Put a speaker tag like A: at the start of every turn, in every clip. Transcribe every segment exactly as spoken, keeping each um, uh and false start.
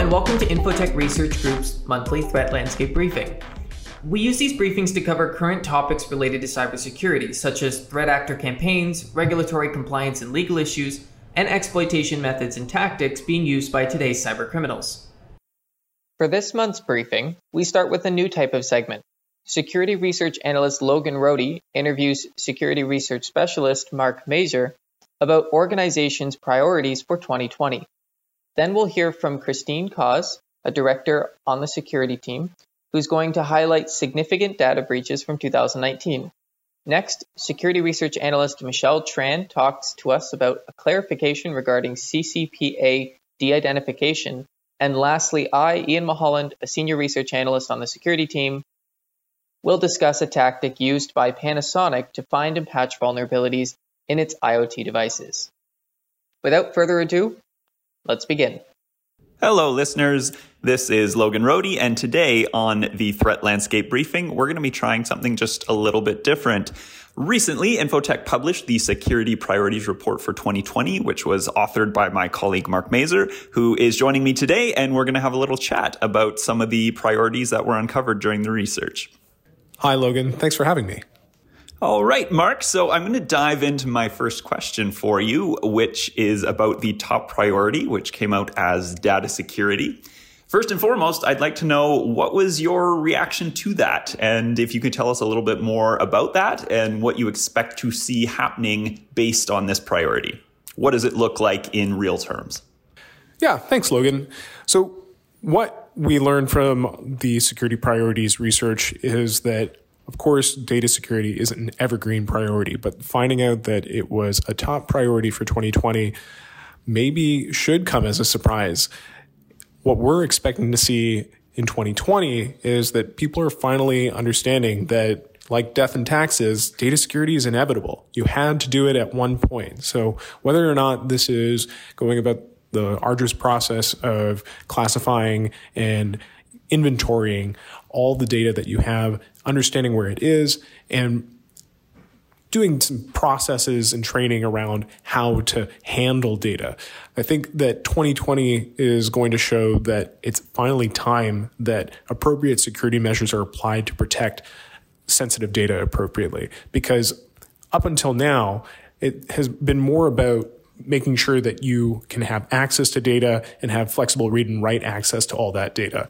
A: and welcome to Infotech Research Group's monthly Threat Landscape Briefing. We use these briefings to cover current topics related to cybersecurity, such as threat actor campaigns, regulatory compliance and legal issues, and exploitation methods and tactics being used by today's cybercriminals. For this month's briefing, we start with a new type of segment. Security research analyst Logan Rohde interviews security research specialist Mark Mazur about organizations' priorities for twenty twenty. Then we'll hear from Christine Cause, a director on the security team, who's going to highlight significant data breaches from two thousand nineteen. Next, security research analyst Michelle Tran talks to us about a clarification regarding C C P A de-identification. And lastly, I, Ian Mulholland, a senior research analyst on the security team, will discuss a tactic used by Panasonic to find and patch vulnerabilities in its IoT devices. Without further ado, let's begin.
B: Hello, listeners. This is Logan Rohde, and today on the Threat Landscape Briefing, we're going to be trying something just a little bit different. Recently, Infotech published the Security Priorities Report for twenty twenty, which was authored by my colleague Mark Mazur, who is joining me today, and we're going to have a little chat about some of the priorities that were uncovered during the research.
C: Hi, Logan. Thanks for having me.
B: All right, Mark. So I'm going to dive into my first question for you, which is about the top priority, which came out as data security. First and foremost, I'd like to know what was your reaction to that? And if you could tell us a little bit more about that and what you expect to see happening based on this priority. What does it look like in real terms?
C: Yeah, thanks, Logan. So what we learned from the security priorities research is that, of course, data security isn't an evergreen priority, but finding out that it was a top priority for twenty twenty maybe should come as a surprise. What we're expecting to see in twenty twenty is that people are finally understanding that, like death and taxes, data security is inevitable. You had to do it at one point. So whether or not this is going about the arduous process of classifying and inventorying all the data that you have, understanding where it is, and doing some processes and training around how to handle data. I think that twenty twenty is going to show that it's finally time that appropriate security measures are applied to protect sensitive data appropriately. Because up until now, it has been more about making sure that you can have access to data and have flexible read and write access to all that data.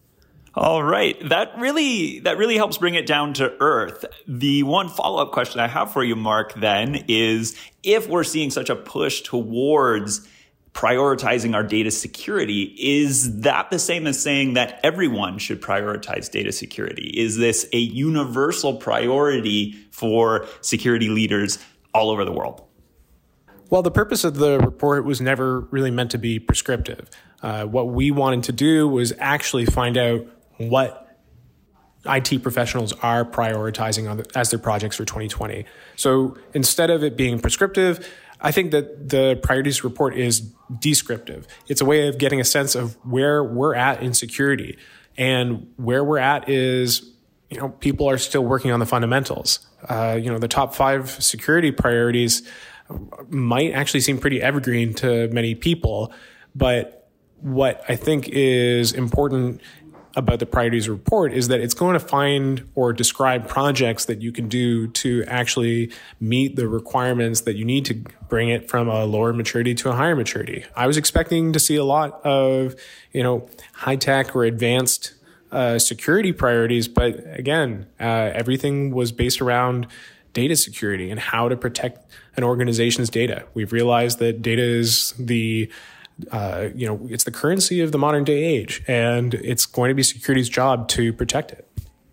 B: All right. That really that really helps bring it down to earth. The one follow-up question I have for you, Mark, then, is if we're seeing such a push towards prioritizing our data security, is that the same as saying that everyone should prioritize data security? Is this a universal priority for security leaders all over the world?
C: Well, the purpose of the report was never really meant to be prescriptive. Uh, what we wanted to do was actually find out what I T professionals are prioritizing on the, as their projects for twenty twenty. So instead of it being prescriptive, I think that the priorities report is descriptive. It's a way of getting a sense of where we're at in security. And where we're at is, you know, people are still working on the fundamentals. Uh, you know, the top five security priorities might actually seem pretty evergreen to many people, but what I think is important about the priorities report is that it's going to find or describe projects that you can do to actually meet the requirements that you need to bring it from a lower maturity to a higher maturity. I was expecting to see a lot of, you know, high tech or advanced uh, security priorities, but again, uh, everything was based around data security and how to protect an organization's data. We've realized that data is the Uh, you know, it's the currency of the modern day age, and it's going to be security's job to protect it.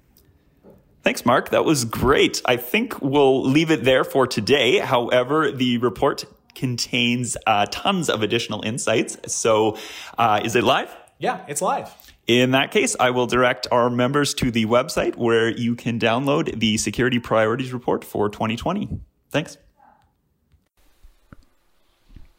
B: Thanks, Mark. That was great. I think we'll leave it there for today. However, the report contains uh, tons of additional insights. So uh, is it live?
C: Yeah, it's live.
B: In that case, I will direct our members to the website where you can download the Security Priorities Report for twenty twenty. Thanks.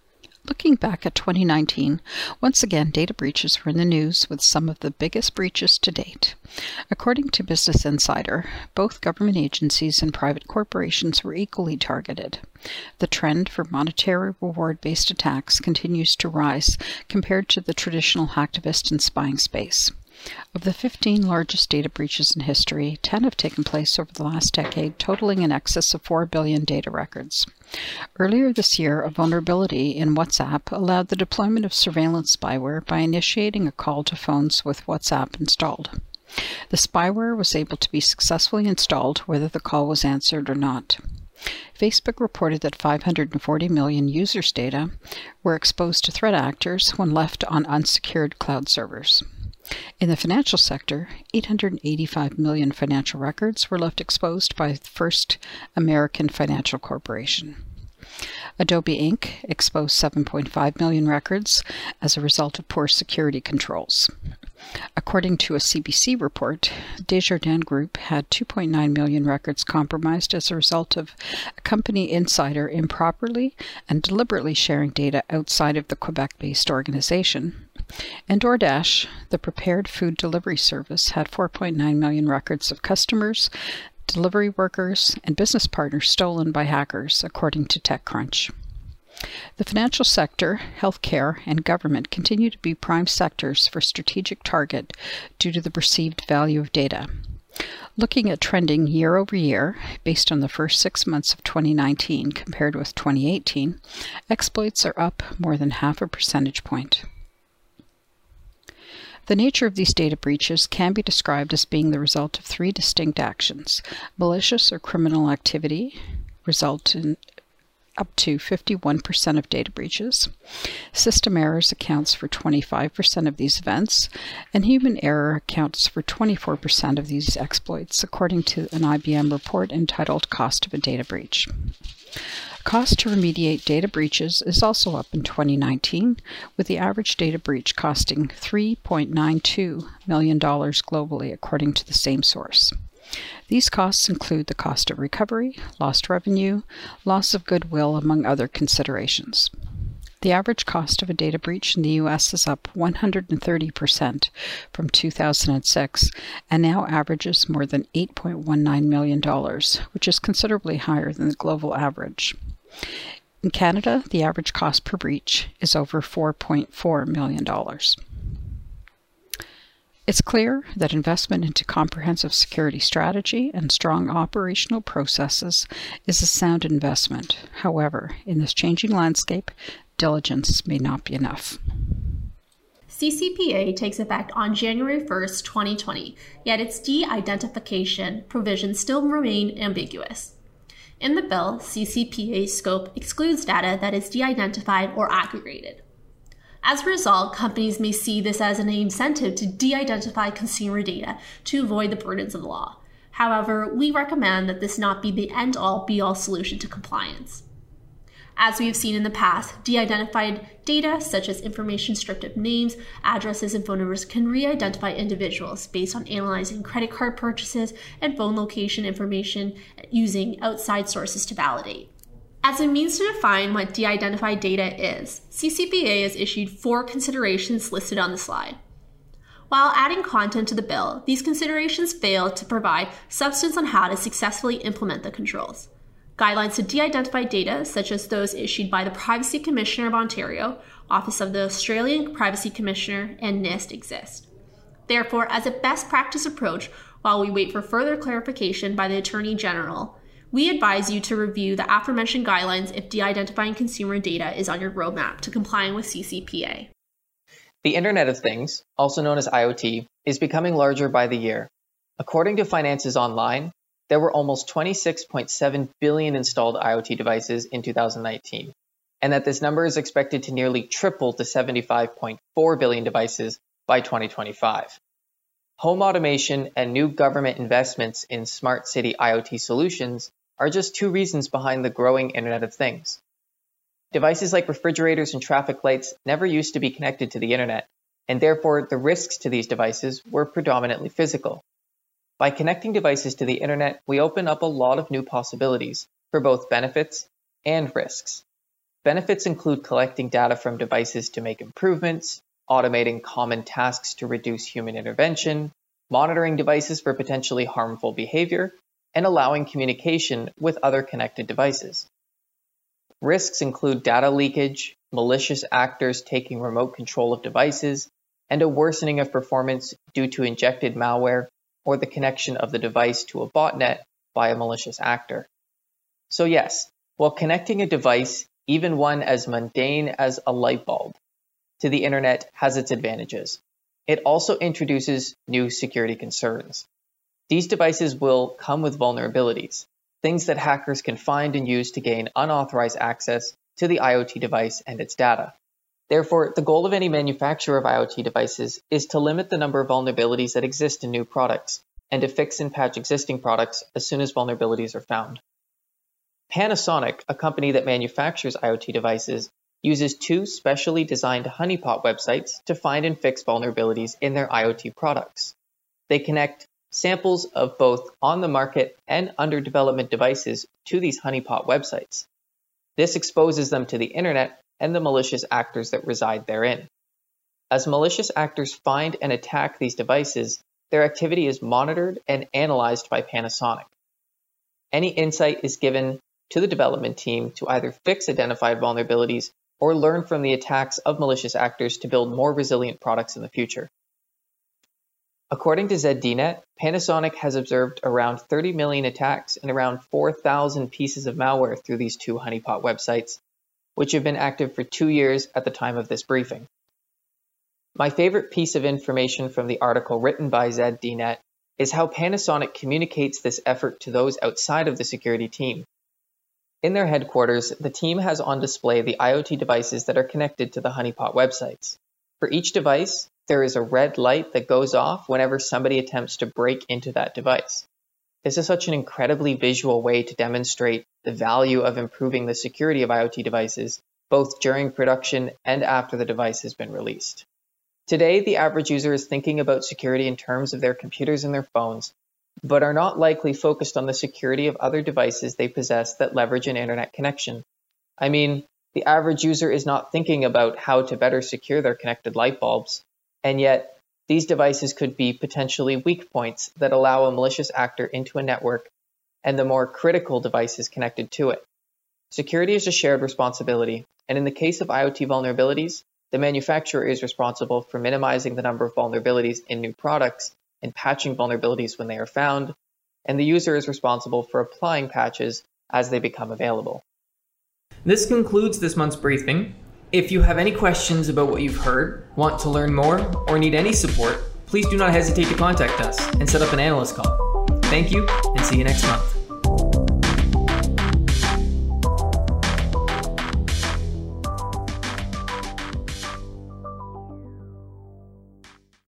D: Looking back at twenty nineteen, once again data breaches were in the news with some of the biggest breaches to date. According to Business Insider, both government agencies and private corporations were equally targeted. The trend for monetary reward-based attacks continues to rise compared to the traditional hacktivist and spying space. Of the fifteen largest data breaches in history, ten have taken place over the last decade, totaling in excess of four billion data records. Earlier this year, a vulnerability in WhatsApp allowed the deployment of surveillance spyware by initiating a call to phones with WhatsApp installed. The spyware was able to be successfully installed whether the call was answered or not. Facebook reported that five hundred forty million users' data were exposed to threat actors when left on unsecured cloud servers. In the financial sector, eight hundred eighty-five million financial records were left exposed by the First American Financial Corporation. Adobe Incorporated exposed seven point five million records as a result of poor security controls. According to a C B C report, Desjardins Group had two point nine million records compromised as a result of a company insider improperly and deliberately sharing data outside of the Quebec-based organization. And DoorDash, the prepared food delivery service, had four point nine million records of customers, delivery workers, and business partners stolen by hackers, according to TechCrunch. The financial sector, healthcare, and government continue to be prime sectors for strategic target due to the perceived value of data. Looking at trending year over year, based on the first six months of twenty nineteen compared with twenty eighteen, exploits are up more than half a percentage point. The nature of these data breaches can be described as being the result of three distinct actions. Malicious or criminal activity result in up to fifty-one percent of data breaches. System errors accounts for twenty-five percent of these events, and human error accounts for twenty-four percent of these exploits, according to an I B M report entitled Cost of a Data Breach. Cost to remediate data breaches is also up in twenty nineteen, with the average data breach costing three point nine two million dollars globally, according to the same source. These costs include the cost of recovery, lost revenue, loss of goodwill, among other considerations. The average cost of a data breach in the U S is up one hundred thirty percent from two thousand six and now averages more than eight point one nine million dollars, which is considerably higher than the global average. In Canada, the average cost per breach is over four point four million dollars. It's clear that investment into comprehensive security strategy and strong operational processes is a sound investment. However, in this changing landscape, diligence may not be enough.
E: C C P A takes effect on January first, twenty twenty, yet its de-identification provisions still remain ambiguous. In the bill, C C P A's scope excludes data that is de-identified or aggregated. As a result, companies may see this as an incentive to de-identify consumer data to avoid the burdens of the law. However, we recommend that this not be the end-all, be-all solution to compliance. As we have seen in the past, de-identified data, such as information stripped of names, addresses, and phone numbers, can re-identify individuals based on analyzing credit card purchases and phone location information using outside sources to validate. As a means to define what de-identified data is, C C P A has issued four considerations listed on the slide. While adding content to the bill, these considerations fail to provide substance on how to successfully implement the controls. Guidelines to de-identify data, such as those issued by the Privacy Commissioner of Ontario, Office of the Australian Privacy Commissioner, and NIST exist. Therefore, as a best practice approach, while we wait for further clarification by the Attorney General, we advise you to review the aforementioned guidelines if de-identifying consumer data is on your roadmap to complying with C C P A.
A: The Internet of Things, also known as I O T, is becoming larger by the year. According to Finances Online, there were almost twenty-six point seven billion installed I O T devices in two thousand nineteen, and that this number is expected to nearly triple to seventy-five point four billion devices by twenty twenty-five. Home automation and new government investments in smart city I O T solutions are just two reasons behind the growing Internet of Things. Devices like refrigerators and traffic lights never used to be connected to the Internet, and therefore the risks to these devices were predominantly physical. By connecting devices to the Internet, we open up a lot of new possibilities for both benefits and risks. Benefits include collecting data from devices to make improvements, automating common tasks to reduce human intervention, monitoring devices for potentially harmful behavior, and allowing communication with other connected devices. Risks include data leakage, malicious actors taking remote control of devices, and a worsening of performance due to injected malware or the connection of the device to a botnet by a malicious actor. So yes, while connecting a device, even one as mundane as a light bulb, to the internet has its advantages, it also introduces new security concerns. These devices will come with vulnerabilities, things that hackers can find and use to gain unauthorized access to the IoT device and its data. Therefore, the goal of any manufacturer of IoT devices is to limit the number of vulnerabilities that exist in new products, and to fix and patch existing products as soon as vulnerabilities are found. Panasonic, a company that manufactures IoT devices, uses two specially designed honeypot websites to find and fix vulnerabilities in their IoT products. They connect samples of both on-the-market and under-development devices to these honeypot websites. This exposes them to the internet and the malicious actors that reside therein. As malicious actors find and attack these devices, their activity is monitored and analyzed by Panasonic. Any insight is given to the development team to either fix identified vulnerabilities or learn from the attacks of malicious actors to build more resilient products in the future. According to Z D Net, Panasonic has observed around thirty million attacks and around four thousand pieces of malware through these two honeypot websites, which have been active for two years at the time of this briefing. My favorite piece of information from the article written by Z D Net is how Panasonic communicates this effort to those outside of the security team. In their headquarters, the team has on display the IoT devices that are connected to the honeypot websites. For each device, there is a red light that goes off whenever somebody attempts to break into that device. This is such an incredibly visual way to demonstrate the value of improving the security of IoT devices, both during production and after the device has been released. Today, the average user is thinking about security in terms of their computers and their phones, but are not likely focused on the security of other devices they possess that leverage an internet connection. I mean, the average user is not thinking about how to better secure their connected light bulbs, and yet these devices could be potentially weak points that allow a malicious actor into a network and the more critical devices connected to it. Security is a shared responsibility, and in the case of IoT vulnerabilities, the manufacturer is responsible for minimizing the number of vulnerabilities in new products and patching vulnerabilities when they are found, and the user is responsible for applying patches as they become available. This concludes this month's briefing. If you have any questions about what you've heard, want to learn more, or need any support, please do not hesitate to contact us and set up an analyst call. Thank you, and see you next month.